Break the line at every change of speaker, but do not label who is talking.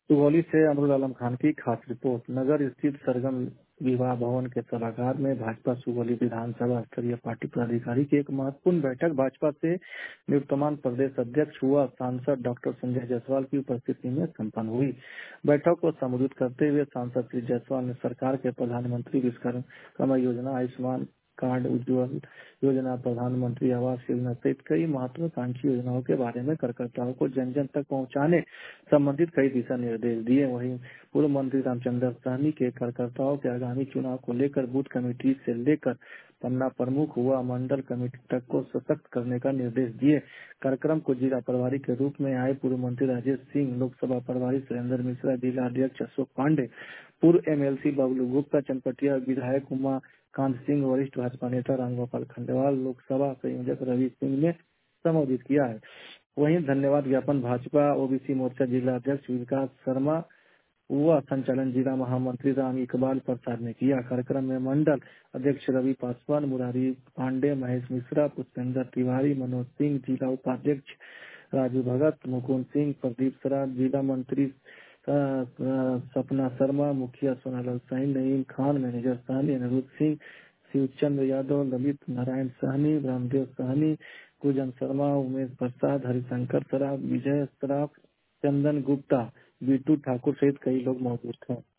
सुगौली से अमरुल आलम खान की खास रिपोर्ट। नगर स्थित सरगम विवाह भवन के सभागार में भाजपा सुगौली विधानसभा स्तरीय पार्टी पदाधिकारी की एक महत्वपूर्ण बैठक भाजपा से निवर्तमान प्रदेश अध्यक्ष हुआ सांसद डॉक्टर संजय जायसवाल की उपस्थिति में संपन्न हुई। बैठक को संबोधित करते हुए सांसद श्री जायसवाल ने सरकार के प्रधानमंत्री विश्वकर्मा योजना, आयुष्मान कार्ड, उज्ज्वल योजना, प्रधानमंत्री आवास योजना सहित कई महत्वाकांक्षी योजनाओं के बारे में कार्यकर्ताओं को जन जन तक पहुंचाने संबंधित कई दिशा निर्देश दिए। वहीं पूर्व मंत्री रामचंद्र सहनी के कार्यकर्ताओं के आगामी चुनाव को लेकर बूथ कमेटी से लेकर पन्ना प्रमुख हुआ मंडल कमेटी तक को सशक्त करने का निर्देश दिए। कार्यक्रम को जिला प्रभारी के रूप में आए पूर्व मंत्री राजेश सिंह, लोकसभा प्रभारी सुरेंद्र मिश्रा, जिला अध्यक्ष अशोक पांडे, पूर्व एमएलसी बबलू गुप्ता, चनपटिया विधायक उमा कांत सिंह, वरिष्ठ भाजपा नेता रामगोपाल खंडेवाल, लोकसभा संयोजक रवि सिंह ने संबोधित किया है। वहीं धन्यवाद ज्ञापन भाजपा ओबीसी मोर्चा जिला अध्यक्ष विकास शर्मा व संचालन जिला महामंत्री राम इकबाल प्रसाद ने किया। कार्यक्रम में मंडल अध्यक्ष रवि पासवान, मुरारी पांडे, महेश मिश्रा, पुष्पेंद्र तिवारी, मनोज सिंह, जिला उपाध्यक्ष राजू भगत, मुकुंद सिंह, प्रदीप सराज, जिला मंत्री सपना शर्मा, मुखिया सोनालाल साहनी, नईम खान, मैनेजर साहनी, अनिरुद्ध सिंह, शिवचंद्र यादव, ललित नारायण साहनी, रामदेव साहनी, गुजन शर्मा, उमेश प्रसाद, हरिशंकर सराफ, विजय सराफ, चंदन गुप्ता, बीटू ठाकुर सहित कई लोग मौजूद थे।